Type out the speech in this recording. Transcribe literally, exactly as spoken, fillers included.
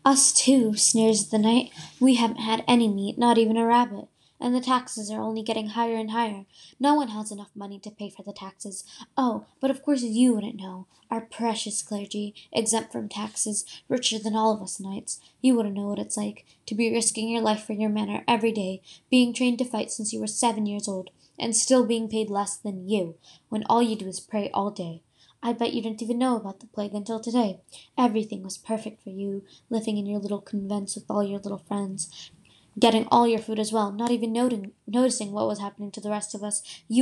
Us too, sneers the knight. We haven't had any meat, not even a rabbit. And the taxes are only getting higher and higher. No one has enough money to pay for the taxes. Oh, but of course you wouldn't know. Our precious clergy, exempt from taxes, richer than all of us knights. You wouldn't know what it's like to be risking your life for your manor every day, being trained to fight since you were seven years old, and still being paid less than you, when all you do is pray all day. I bet you didn't even know about the plague until today. Everything was perfect for you, living in your little convents with all your little friends, getting all your food as well, not even noting, noticing what was happening to the rest of us. You